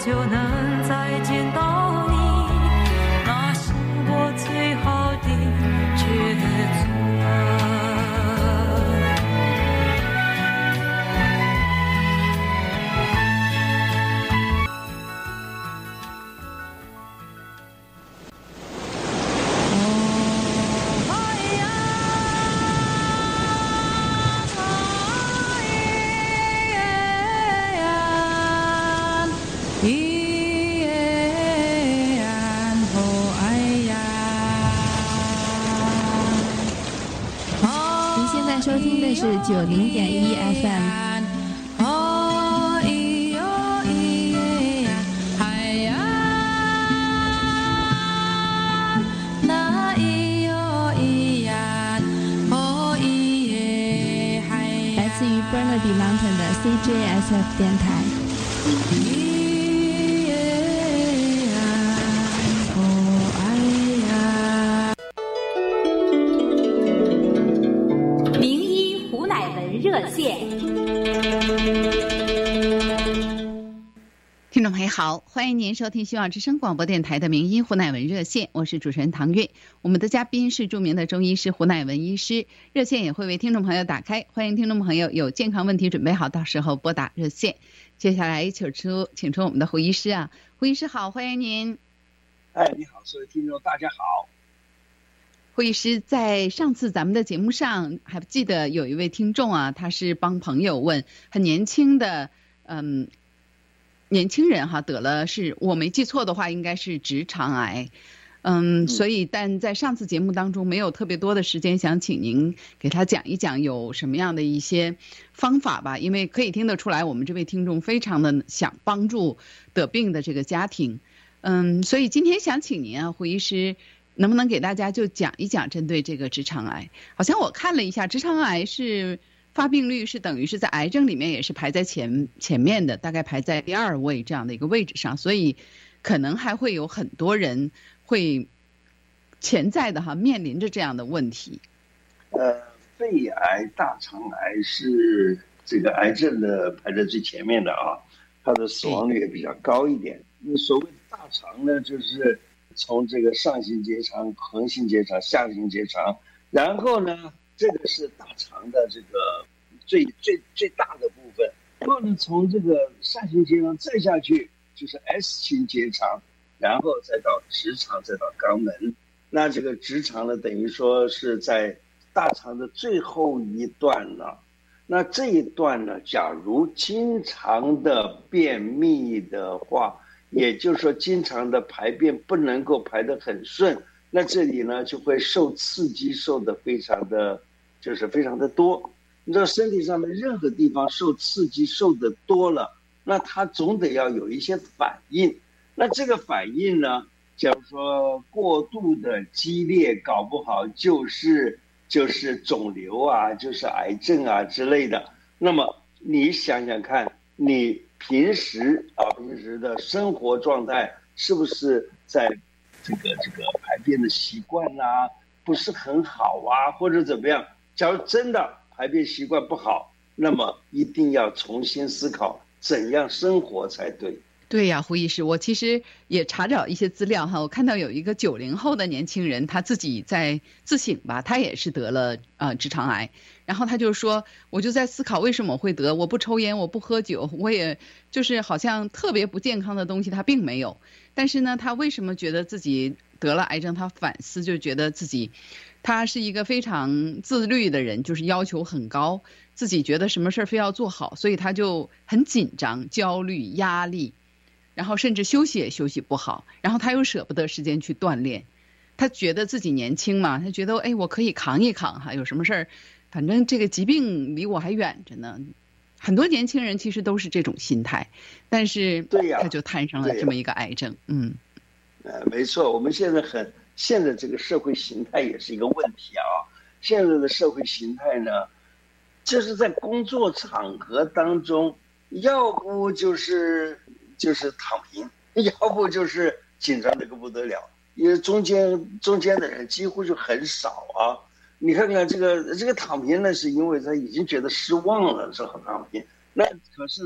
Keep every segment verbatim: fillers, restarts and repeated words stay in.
就能再见到你，那是我最好的抉择。 收听的是九零点一 F M。来自于 Burnaby Mountain 的 C J S F 电台。 热线， 听众朋友好，欢迎您收听希望之声广播电台的名医胡乃文热线，我是主持人唐月。我们的嘉宾是著名的中医师胡乃文医师，热线也会为听众朋友打开，欢迎听众朋友有健康问题准备好，到时候拨打热线。接下来请出请出我们的胡医师啊，胡医师好，欢迎您。 哎，你好，所有听众大家好。 胡医师，在上次咱们的节目上，还记得有一位听众啊，他是帮朋友问，很年轻的，嗯，年轻人哈，得了是我没记错的话，应该是直肠癌，嗯，所以但在上次节目当中没有特别多的时间，想请您给他讲一讲有什么样的一些方法吧，因为可以听得出来，我们这位听众非常的想帮助得病的这个家庭，嗯，所以今天想请您啊，胡医师。能不能给大家就讲一讲针对这个直肠癌？好像我看了一下，直肠癌是发病率是等于是在癌症里面也是排在前前面的，大概排在第二位这样的一个位置上，所以可能还会有很多人会潜在的哈面临着这样的问题。 呃，肺癌、大肠癌是这个癌症的排在最前面的啊，它的死亡率也比较高一点。那所谓的大肠呢，就是从这个上行结肠、横行结肠、下行结肠，然后呢，这个是大肠的这个最最最大的部分。然后呢，从这个上行结肠再下去就是 S 型结肠，然后再到直肠，再到肛门。那这个直肠呢，等于说是在大肠的最后一段了。那这一段呢，假如经常的便秘的话，也就是说经常的排便不能够排得很顺，那这里呢就会受刺激受得非常的就是非常的多。你知道身体上面任何地方受刺激受得多了，那它总得要有一些反应。那这个反应呢，假如说过度的激烈，搞不好就是就是肿瘤啊，就是癌症啊之类的。那么你想想看，你平时啊，平时的生活状态是不是在这个这个排便的习惯啊不是很好啊，或者怎么样？假如真的排便习惯不好，那么一定要重新思考怎样生活才对。 对呀，胡医师，我其实也查找一些资料哈，我看到有一个九零后的年轻人，他自己在自省吧，他也是得了呃直肠癌，然后他就说，我就在思考为什么会得，我不抽烟，我不喝酒，我也就是好像特别不健康的东西他并没有，但是呢，他为什么觉得自己得了癌症？他反思就觉得自己，他是一个非常自律的人，就是要求很高，自己觉得什么事非要做好，所以他就很紧张、焦虑、压力。然后甚至休息也休息不好，然后他又舍不得时间去锻炼，他觉得自己年轻嘛，他觉得哎，我可以扛一扛哈，有什么事儿，反正这个疾病离我还远着呢。很多年轻人其实都是这种心态，但是他就摊上了这么一个癌症。嗯， 呃，没错，我们现在很现在这个社会形态也是一个问题啊。现在的社会形态呢，就是在工作场合当中，要不就是就是躺平，要不就是紧张的个不得了，因为中间中间的人几乎就很少啊。你看看这个这个躺平呢，是因为他已经觉得失望了，是很躺平。那可是呢，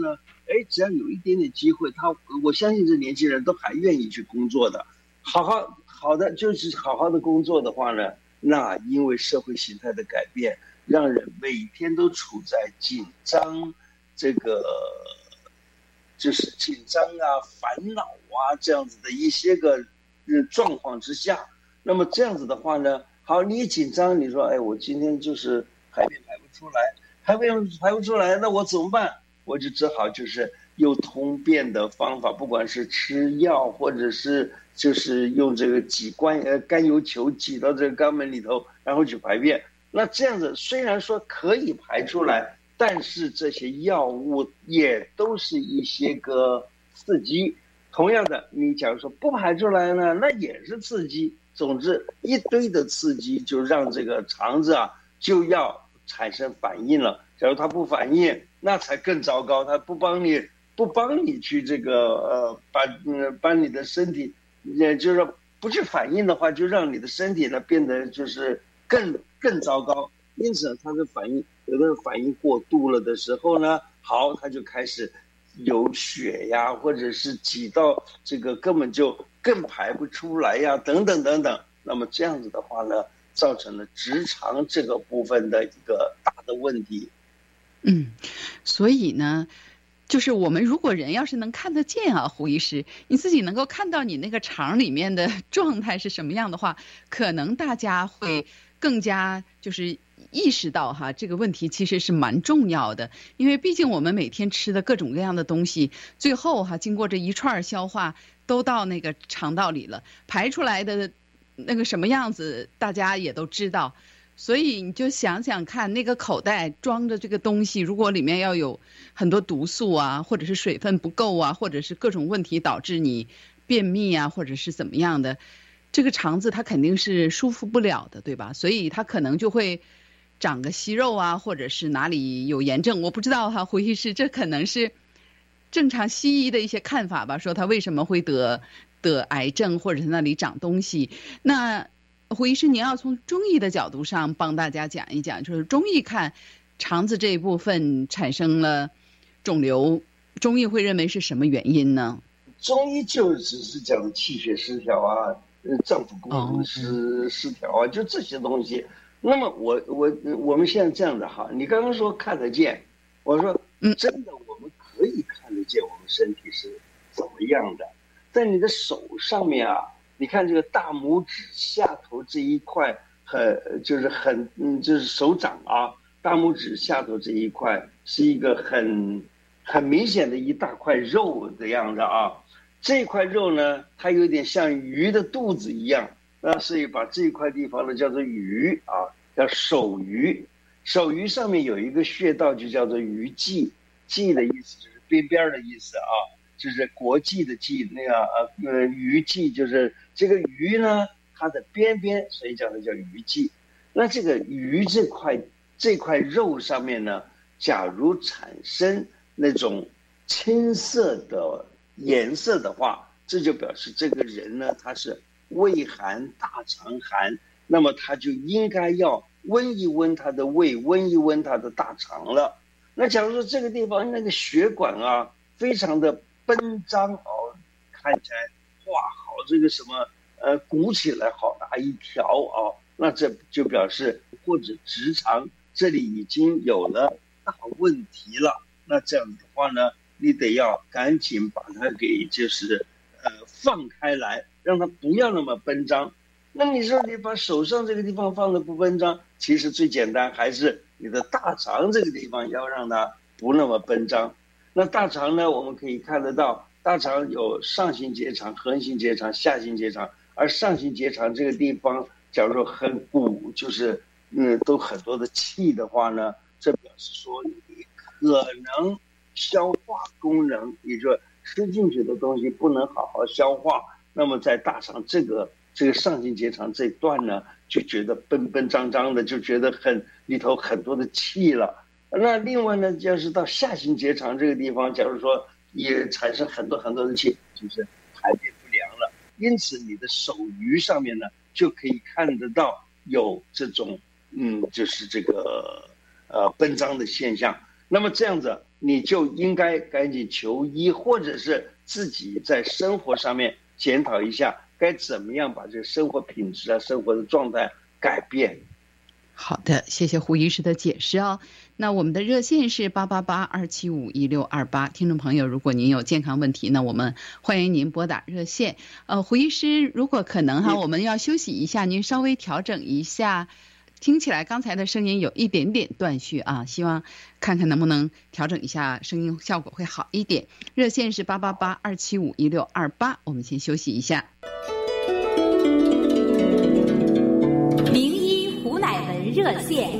哎，只要有一点点机会，他我相信这年轻人都还愿意去工作的。好好好的就是好好的工作的话呢，那因为社会形态的改变，让人每天都处在紧张这个就是紧张啊、烦恼啊这样子的一些个状况之下。那么这样子的话呢，好，你一紧张，你说，哎，我今天就是排便排不出来，排便排不出来，那我怎么办？我就只好就是用通便的方法，不管是吃药，或者是就是用这个挤关呃甘油球挤到这个肛门里头，然后去排便。那这样子虽然说可以排出来，但是这些药物也都是一些个刺激。同样的，你假如说不排出来呢，那也是刺激。总之，一堆的刺激就让这个肠子啊就要产生反应了。假如它不反应，那才更糟糕。它不帮你，不帮你去这个呃，把嗯把你的身体，也就是说不去反应的话，就让你的身体呢变得就是更更糟糕。因此，它的反应有的反应过度了的时候呢，好，它就开始有血呀，或者是挤到这个根本就更排不出来呀，等等等等。那么这样子的话呢，造成了直肠这个部分的一个大的问题。 嗯，所以呢，就是我们如果人要是能看得见啊，胡医师，你自己能够看到你那个肠里面的状态是什么样的话，可能大家会更加就是意识到哈，这个问题其实是蛮重要的。因为毕竟我们每天吃的各种各样的东西，最后哈经过这一串消化都到那个肠道里了，排出来的那个什么样子大家也都知道。所以你就想想看，那个口袋装着这个东西，如果里面要有很多毒素啊，或者是水分不够啊，或者是各种问题导致你便秘啊，或者是怎么样的，这个肠子它肯定是舒服不了的，对吧？所以它可能就会长个息肉啊，或者是哪里有炎症，我不知道哈，胡医师，这可能是正常西医的一些看法吧，说他为什么会得得癌症，或者是那里长东西。那胡医师，您要从中医的角度上帮大家讲一讲，就是中医看肠子这一部分产生了肿瘤，中医会认为是什么原因呢？ 中医就只是讲气血失调啊，脏腑功能失、哦、失调啊，就这些东西。那么我我我们现在这样的哈，你刚刚说看得见，我说真的，我们可以看得见我们身体是怎么样的，在你的手上面啊。你看这个大拇指下头这一块很就是很嗯就是手掌啊，大拇指下头这一块是一个很很明显的一大块肉的样子啊。这块肉呢，它有点像鱼的肚子一样，那所以把这一块地方呢叫做鱼啊，叫手鱼。手鱼上面有一个穴道就叫做鱼际，际的意思就是边边的意思啊。就是国际的际，那个呃呃鱼际，就是这个鱼呢，它的边边，所以叫它叫鱼际。那这个鱼这块这块肉上面呢，假如产生那种青色的颜色的话，这就表示这个人呢，他是胃寒大肠寒，那么他就应该要温一温他的胃，温一温他的大肠了。那假如说这个地方那个血管啊，非常的奔张哦，看起来哇，好这个什么呃鼓起来好大一条哦，那这就表示或者直肠这里已经有了大问题了。那这样子的话呢，你得要赶紧把它给就是呃放开来，让它不要那么奔张。那你说你把手上这个地方放的不奔张，其实最简单还是你的大肠这个地方要让它不那么奔张。那大肠呢，我们可以看得到，大肠有上行结肠、横行结肠、下行结肠，而上行结肠这个地方，假如说很鼓，就是嗯都很多的气的话呢，这表示说你可能消化功能，也就是吃进去的东西不能好好消化，那么在大肠这个这个上行结肠这一段呢，就觉得奔奔张张的，就觉得很里头很多的气了。那另外呢，就是到下行结肠这个地方，假如说也产生很多很多的气，就是排便不良了。因此，你的手鱼上面呢，就可以看得到有这种嗯，就是这个呃奔张的现象。那么这样子， 你就应该赶紧求医，或者是自己在生活上面检讨一下，该怎么样把这个生活品质啊、生活的状态改变。 好的，谢谢胡医师的解释哦。那我们的热线是八八八二七五一六二八，听众朋友，如果您有健康问题呢，我们欢迎您拨打热线。呃，胡医师，如果可能哈，我们要休息一下，您稍微调整一下。听起来刚才的声音有一点点断续啊，希望看看能不能调整一下声音，效果会好一点。热线是八八八二七五一六二八，我们先休息一下。 名医胡乃文热线。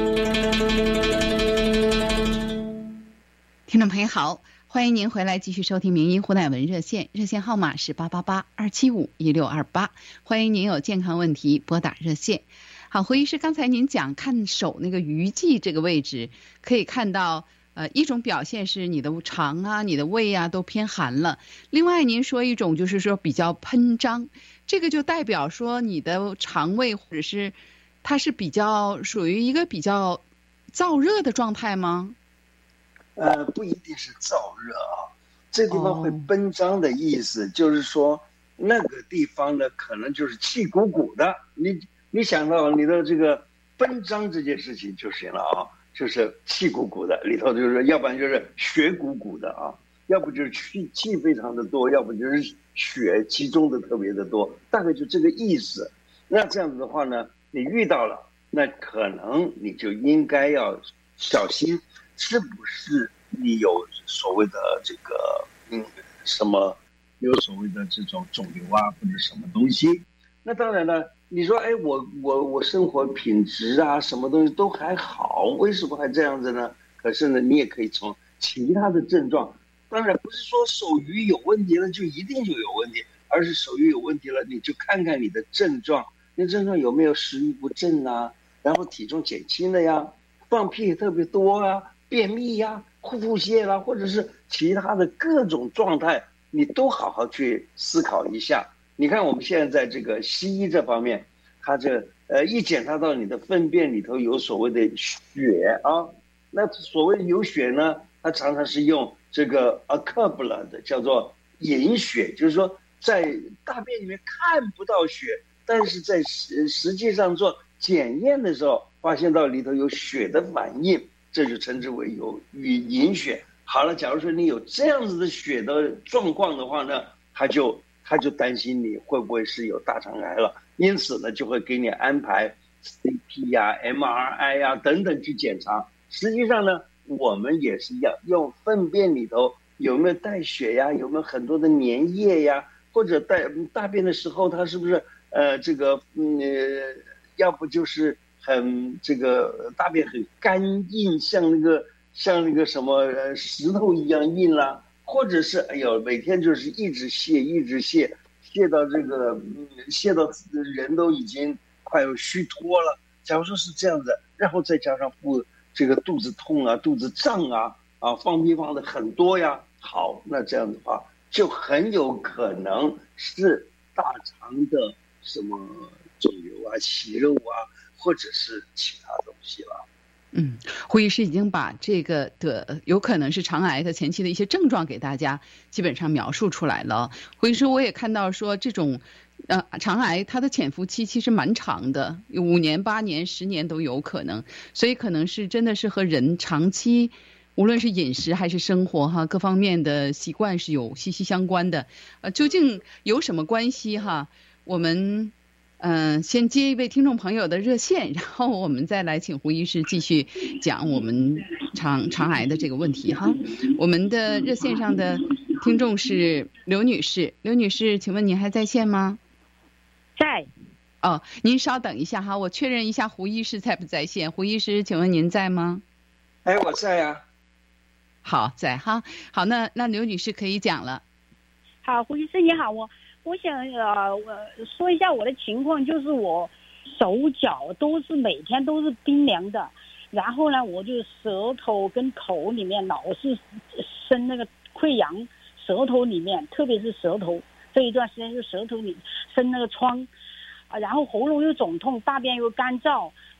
听众朋友好，欢迎您回来继续收听名医胡乃文热线，热线号码是八八八二七五一六二八，欢迎您有健康问题拨打热线。好，胡医师，刚才您讲看手那个鱼际这个位置，可以看到呃一种表现是你的肠啊、你的胃啊都偏寒了，另外您说一种就是说比较喷张，这个就代表说你的肠胃或者是它是比较属于一个比较燥热的状态吗？ 呃，不一定是燥热啊，这地方会奔张的意思，哦、就是说那个地方呢，可能就是气鼓鼓的。你你想到你的这个奔张这件事情就行了啊，就是气鼓鼓的，里头就是要不然就是血鼓鼓的啊，要不就是气气非常的多，要不就是血集中的特别的多，大概就这个意思。那这样子的话呢，你遇到了，那可能你就应该要小心。是不是你有所谓的这个嗯什么有所谓的这种肿瘤啊或者什么东西？那当然了，你说哎我我我生活品质啊什么东西都还好，为什么还这样子呢？可是呢，你也可以从其他的症状，当然不是说手语有问题了就一定就有问题，而是手语有问题了，你就看看你的症状，那症状有没有食欲不振啊，然后体重减轻了呀，放屁特别多啊。便秘呀、腹泻啦，或者是其他的各种状态，你都好好去思考一下。你看我们现在在这个西医这方面，它这呃一检查到你的粪便里头有所谓的血啊，那所谓有血呢，它常常是用这个 acubla 的叫做隐血，就是说在大便里面看不到血，但是在实实际上做检验的时候，发现到里头有血的反应。这就称之为有隐血。好了，假如说你有这样子的血的状况的话呢，他就他就担心你会不会是有大肠癌了，因此呢，就会给你安排 C T 呀、M R I 呀等等去检查。实际上呢，我们也是一样，用粪便里头有没有带血呀，有没有很多的粘液呀，或者带大便的时候，它是不是呃这个嗯、呃，要不就是。很这个大便很干硬，像那个像那个什么石头一样硬啦，或者是哎呦每天就是一直泻一直泻，泻到这个嗯泻到人都已经快要虚脱了。假如说是这样子，然后再加上腹这个肚子痛啊、肚子胀啊啊，放屁放的很多呀，好，那这样的话就很有可能是大肠的什么肿瘤啊、息肉啊。或者是其他东西了。 嗯，胡医师已经把这个的有可能是肠癌的前期的一些症状给大家基本上描述出来了。胡医师，我也看到说这种呃肠癌它的潜伏期其实蛮长的，有五年、八年、十年都有可能，所以可能是真的是和人长期无论是饮食还是生活哈各方面的习惯是有息息相关的。呃，究竟有什么关系哈？我们。嗯、呃，先接一位听众朋友的热线，然后我们再来请胡医师继续讲我们肠肠癌的这个问题哈。我们的热线上的听众是刘女士，刘女士，请问您还在线吗？ 在。 哦，您稍等一下哈，我确认一下胡医师在不在线。胡医师，请问您在吗？ 哎，我在呀、啊。 好，在哈。好，那那刘女士可以讲了。 好，胡医生你好，我。我想呃，我说一下我的情况，就是我手脚都是每天都是冰凉的，然后呢，我就舌头跟口里面老是生那个溃疡，舌头里面，特别是舌头这一段时间就舌头里生那个疮，啊，然后喉咙又肿痛，大便又干燥，我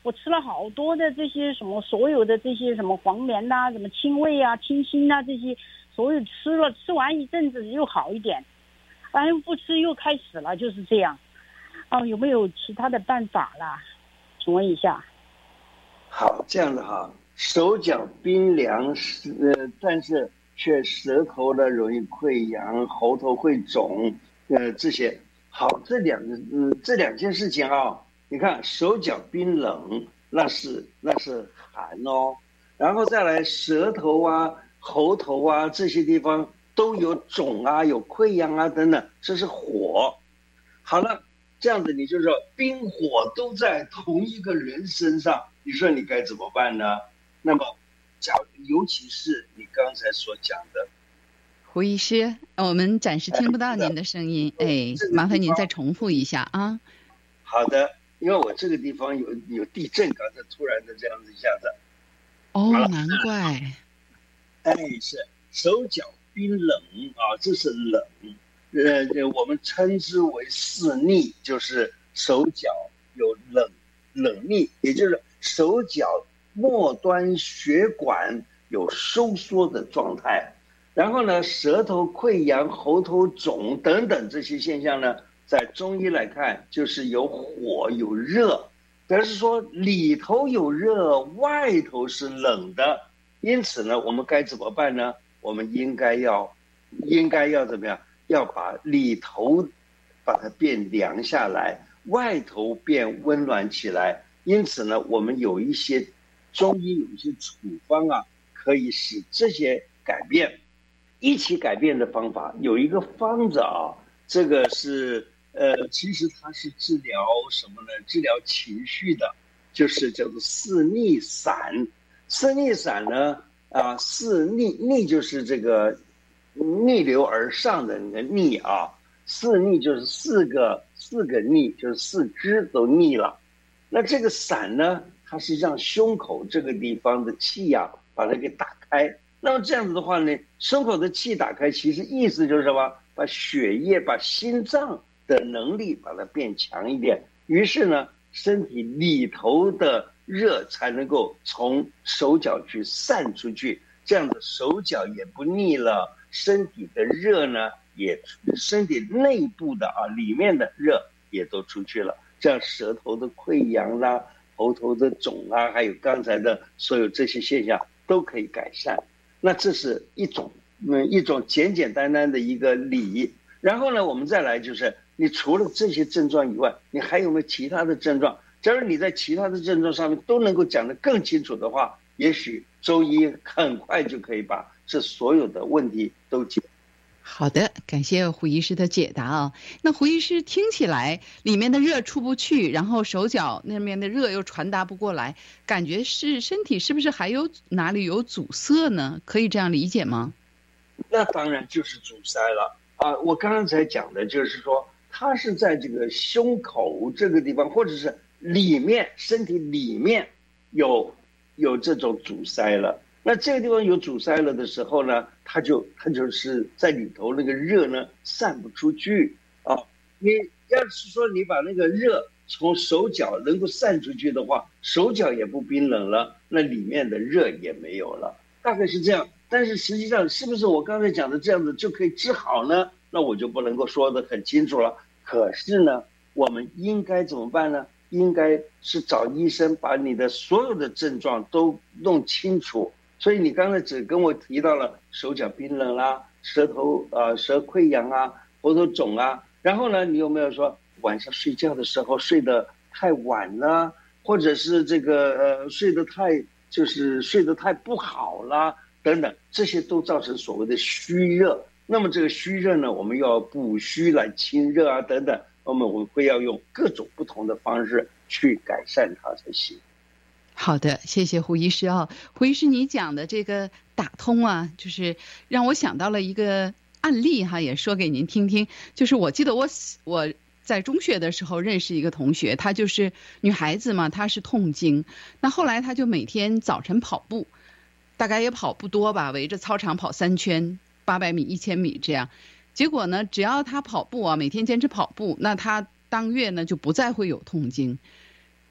我吃了好多的这些什么所有的这些什么黄连呐、什么清胃啊、清心啊这些，所有吃了吃完一阵子又好一点，完了不吃又开始了，就是这样。哦，有没有其他的办法啦？请问一下。 好，这样的哈，手脚冰凉，呃，但是却舌头呢容易溃疡，喉头会肿，呃，这些。好，这两个，嗯，这两件事情啊，你看手脚冰冷，那是那是寒哦，然后再来舌头啊、喉头啊这些地方都有肿啊、有溃疡啊等等，这是火。好了，这样子你就说冰火都在同一个人身上，你说你该怎么办呢？那么，假尤其是你刚才所讲的。 胡医师，我们暂时听不到您的声音，哎，麻烦您再重复一下啊。 好的，因为我这个地方有有地震，刚才突然的这样子一下子。 哦，难怪。 哎，是手脚冰冷啊，这是冷，呃，我们称之为四逆，就是手脚有冷冷逆，也就是手脚末端血管有收缩的状态。然后呢，舌头溃疡、喉头肿等等这些现象呢，在中医来看，就是有火有热，但是说里头有热，外头是冷的。因此呢，我们该怎么办呢？我们应该要，应该要怎么样？要把里头把它变凉下来，外头变温暖起来。因此呢，我们有一些中医有一些处方啊，可以使这些改变。一起改变的方法有一个方子啊，这个是呃，其实它是治疗什么呢？治疗情绪的，就是叫做四逆散。四逆散呢，啊，四逆逆就是这个逆流而上的那个逆啊，四逆就是四个四个逆，就是四肢都逆了。那这个散呢，它是让胸口这个地方的气呀、啊，把它给打开。那么这样子的话呢，胸口的气打开，其实意思就是什么？把血液、把心脏的能力把它变强一点。于是呢，身体里头的热才能够从手脚去散出去，这样子手脚也不腻了，身体的热呢也，身体内部的啊里面的热也都出去了，这样舌头的溃疡啦、喉头的肿啊，还有刚才的所有这些现象都可以改善。那这是一种，嗯，一种简简单单的一个理。然后呢，我们再来就是，你除了这些症状以外，你还有没有其他的症状？假如你在其他的症状上面都能够讲得更清楚的话，也许中医很快就可以把这所有的问题都解。 好的，感谢胡医师的解答啊。那胡医师听起来里面的热出不去，然后手脚那边的热又传达不过来，感觉是身体是不是还有哪里有阻塞呢？可以这样理解吗？ 那当然就是阻塞了啊！我刚刚才讲的就是说，它是在这个胸口这个地方，或者是里面身体里面有有这种阻塞了。那这个地方有阻塞了的时候呢，它就它就是在里头那个热呢散不出去啊。你要是说你把那个热从手脚能够散出去的话，手脚也不冰冷了，那里面的热也没有了，大概是这样。但是实际上是不是我刚才讲的这样子就可以治好呢？那我就不能够说得很清楚了。可是呢，我们应该怎么办呢？应该是找医生把你的所有的症状都弄清楚。所以你刚才只跟我提到了手脚冰冷啦，舌头呃舌溃疡啊，喉头肿啊，然后呢，你有没有说晚上睡觉的时候睡得太晚了，或者是这个呃睡得太就是睡得太不好啦等等，这些都造成所谓的虚热。那么这个虚热呢，我们要补虚来清热啊等等，那么我们会要用各种不同的方式去改善它才行。 好的，谢谢胡医师啊。胡医师，你讲的这个打通啊，就是让我想到了一个案例哈，也说给您听听。就是我记得我我在中学的时候认识一个同学，她就是女孩子嘛，她是痛经。那后来她就每天早晨跑步，大概也跑不多吧，围着操场跑三圈，八百米、一千米这样。结果呢，只要她跑步啊，每天坚持跑步，那她当月呢就不再会有痛经。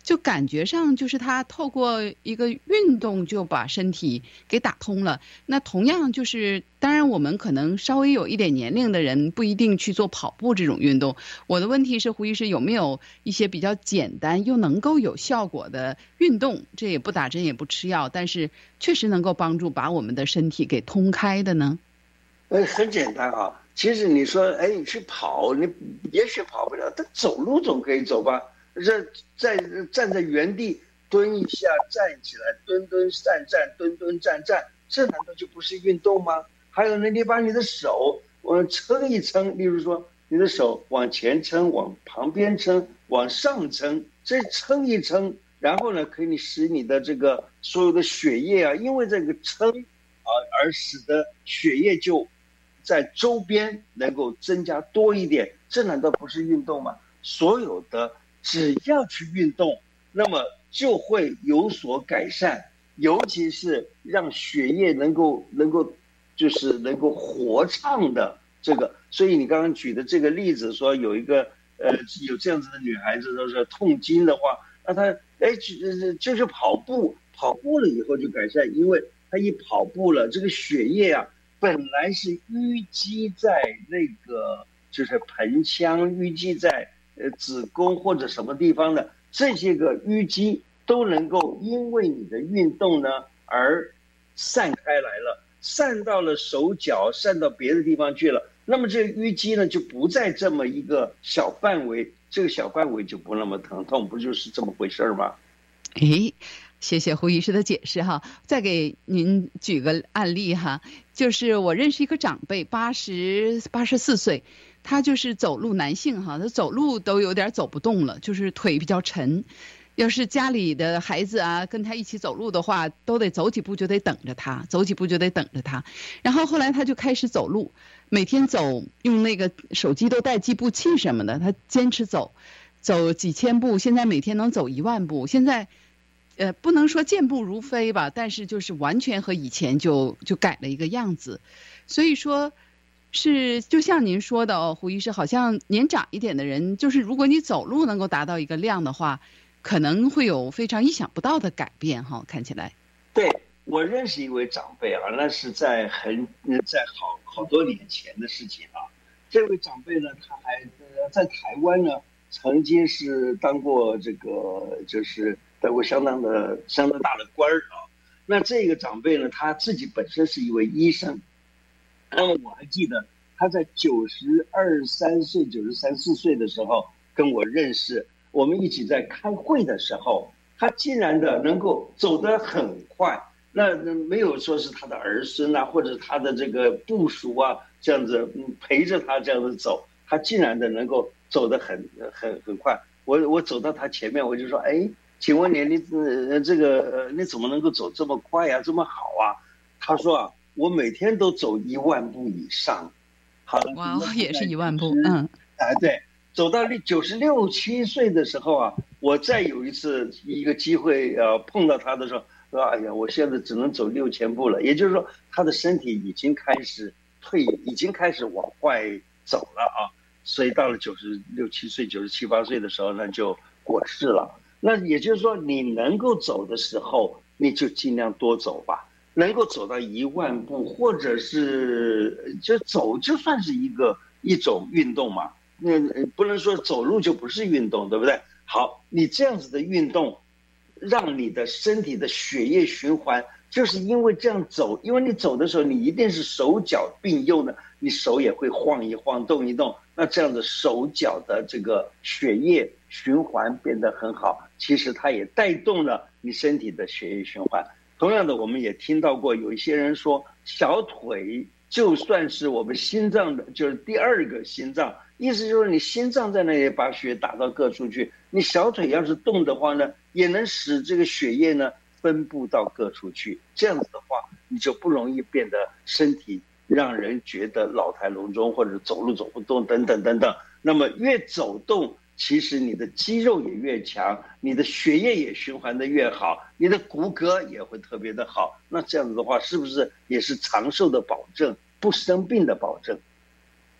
就感觉上就是他透过一个运动就把身体给打通了。那同样就是，当然我们可能稍微有一点年龄的人不一定去做跑步这种运动。我的问题是，胡医师有没有一些比较简单又能够有效果的运动？这也不打针也不吃药，但是确实能够帮助把我们的身体给通开的呢？ 呃，很简单啊。其实你说，哎，你去跑，你也许跑不了，但走路总可以走吧？这在站在原地蹲一下，站起来，蹲蹲站站，蹲蹲站站，这难道就不是运动吗？还有呢，你把你的手往撑一撑，例如说你的手往前撑，往旁边撑，往上撑，这撑一撑，然后呢，可以使你的这个所有的血液啊，因为这个撑啊，而使得血液就在周边能够增加多一点，这难道不是运动吗？所有的只要去运动，那么就会有所改善，尤其是让血液能够能够就是能够活畅的这个。所以你刚刚举的这个例子，说有一个呃有这样子的女孩子，说是痛经的话，那她哎就就是跑步，跑步了以后就改善，因为她一跑步了，这个血液啊。本来是淤积在那个就是盆腔，淤积在呃子宫或者什么地方的这些个淤积都能够因为你的运动呢而散开来了，散到了手脚，散到别的地方去了。那么这个淤积呢就不在这么一个小范围，这个小范围就不那么疼痛，不就是这么回事吗？ 诶，谢谢胡医师的解释哈。再给您举个案例哈，就是我认识一个长辈，八十八十四岁，他就是走路男性哈，他走路都有点走不动了，就是腿比较沉。要是家里的孩子啊跟他一起走路的话，都得走几步就得等着他，走几步就得等着他。然后后来他就开始走路，每天走，用那个手机都带计步器什么的，他坚持走，走几千步，现在每天能走一万步，现在。呃，不能说健步如飞吧，但是就是完全和以前就就改了一个样子，所以说，是就像您说的哦，胡医师，好像年长一点的人，就是如果你走路能够达到一个量的话，可能会有非常意想不到的改变哈，看起来。 对，我认识一位长辈啊，那是在很在好好多年前的事情啊。这位长辈呢，他还在台湾呢，曾经是当过这个就是当过相当的相当大的官儿啊。那这个长辈呢，他自己本身是一位医生。那么我还记得他在九十二三岁、九十三四岁的时候跟我认识，我们一起在开会的时候，他竟然的能够走得很快。那没有说是他的儿孙啊，或者他的这个部属啊，这样子陪着他这样子走，他竟然的能够走得很很很快。我我走到他前面，我就说，哎，请问你你呃这个呃你怎么能够走这么快呀、啊，这么好啊？他说啊，我每天都走一万步以上。好了， 哇，也是一万步，嗯， 啊对，走到九十六七岁的时候啊，我再有一次一个机会呃碰到他的时候。说哎呀，我现在只能走六千步了，也就是说，他的身体已经开始退，已经开始往外走了啊。所以到了九十六七岁、九十七八岁的时候，那就过世了。那也就是说，你能够走的时候，你就尽量多走吧。能够走到一万步，或者是就走，就算是一个一种运动嘛。那不能说走路就不是运动，对不对？好，你这样子的运动。让你的身体的血液循环，就是因为这样走，因为你走的时候，你一定是手脚并用的，你手也会晃一晃、动一动，那这样的手脚的这个血液循环变得很好，其实它也带动了你身体的血液循环。同样的，我们也听到过有一些人说，小腿就算是我们心脏的，就是第二个心脏，意思就是你心脏在那里把血打到各处去，你小腿要是动的话呢，也能使这个血液呢分布到各处去。这样子的话，你就不容易变得身体让人觉得老态龙钟，或者走路走不动等等等等。那么越走动，其实你的肌肉也越强，你的血液也循环的越好，你的骨骼也会特别的好。那这样子的话，是不是也是长寿的保证，不生病的保证？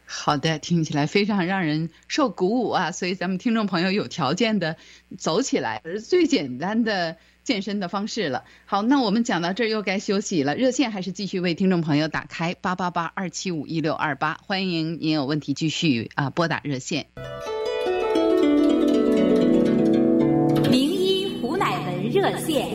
好的，听起来非常让人受鼓舞啊！所以咱们听众朋友有条件的走起来，是最简单的健身的方式了。好，那我们讲到这儿又该休息了，热线还是继续为听众朋友打开八八八二七五一六二八，欢迎您有问题继续啊拨打热线。 名医胡乃文热线。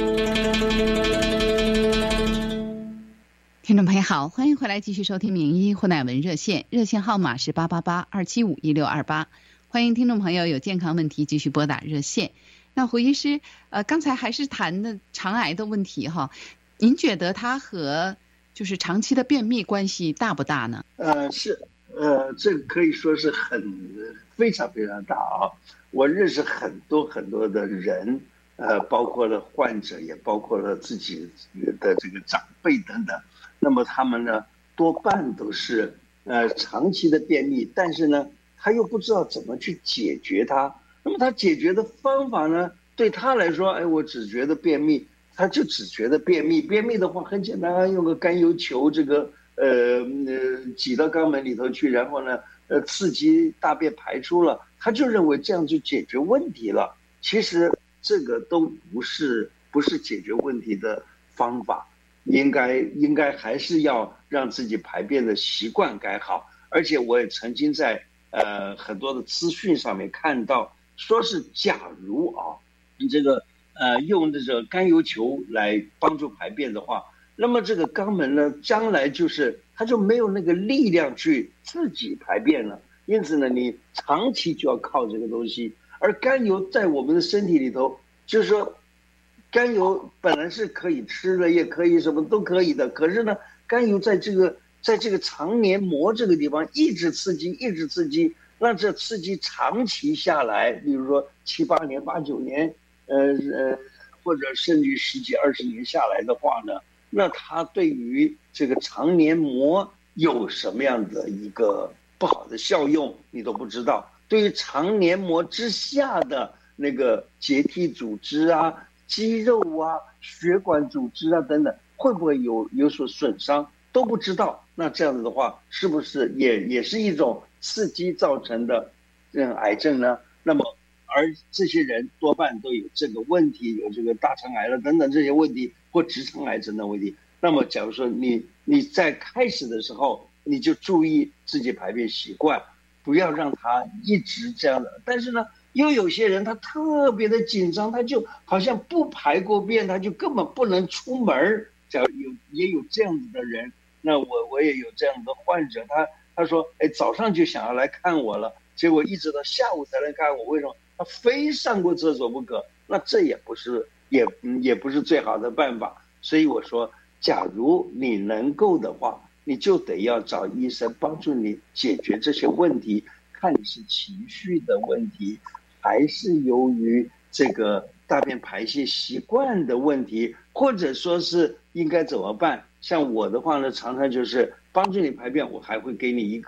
听众朋友好，欢迎回来继续收听名医胡乃文热线，热线号码是八八八二七五一六二八，欢迎听众朋友有健康问题继续拨打热线。那胡医师，呃，刚才还是谈的肠癌的问题哈，您觉得它和就是长期的便秘关系大不大呢？ 呃，是，呃，这个可以说是很非常非常大啊！我认识很多很多的人，呃，包括了患者，也包括了自己的这个长辈等等。那么他们呢，多半都是呃长期的便秘，但是呢，他又不知道怎么去解决它。那么他解决的方法呢，对他来说，哎，我只觉得便秘，他就只觉得便秘。便秘的话很简单，用个甘油球，这个呃呃挤到肛门里头去，然后呢，呃刺激大便排出了，他就认为这样就解决问题了。其实这个都不是不是解决问题的方法。应该应该还是要让自己排便的习惯改好，而且我也曾经在呃很多的资讯上面看到，说是假如啊，你这个呃用这个甘油球来帮助排便的话，那么这个肛门呢，将来就是它就没有那个力量去自己排便了，因此呢，你长期就要靠这个东西，而甘油在我们的身体里头，就是说。甘油本来是可以吃的，也可以什么都可以的，可是呢，甘油在这个在这个肠黏膜这个地方一直刺激，一直刺激，让这刺激长期下来，比如说七八年、八九年，呃呃，或者甚至十几二十年下来的话呢，那它对于这个肠黏膜有什么样的一个不好的效用，你都不知道。对于肠黏膜之下的那个结缔组织啊。肌肉啊、血管组织啊等等，会不会有有所损伤都不知道。那这样子的话，是不是也也是一种刺激造成的这种癌症呢？那么，而这些人多半都有这个问题，有这个大肠癌了等等这些问题，或直肠癌症的问题。那么，假如说你你在开始的时候，你就注意自己排便习惯，不要让它一直这样的。但是呢。又有些人他特别的紧张，他就好像不排过便，他就根本不能出门。假如有也有这样子的人，那我我也有这样的患者，他他说，哎，早上就想要来看我了，结果一直到下午才来看我，为什么？他非上过厕所不可。那这也不是也也不是最好的办法。所以我说，假如你能够的话，你就得要找医生帮助你解决这些问题，看你是情绪的问题。还是由于这个大便排泄习惯的问题，或者说是应该怎么办？像我的话呢，常常就是帮助你排便，我还会给你一个